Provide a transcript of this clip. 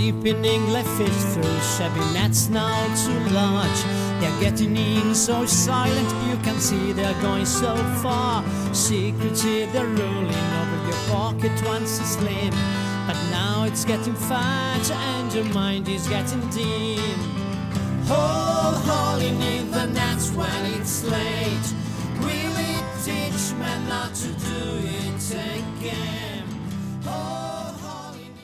Creeping English through shabby nets now too large. They're getting in so silent, you can see they're going so far. Secretly they're rolling over your pocket once it's slim, but now it's getting fat and your mind is getting dim. Hauling in the nets when it's late. Will it teach men not to do it again?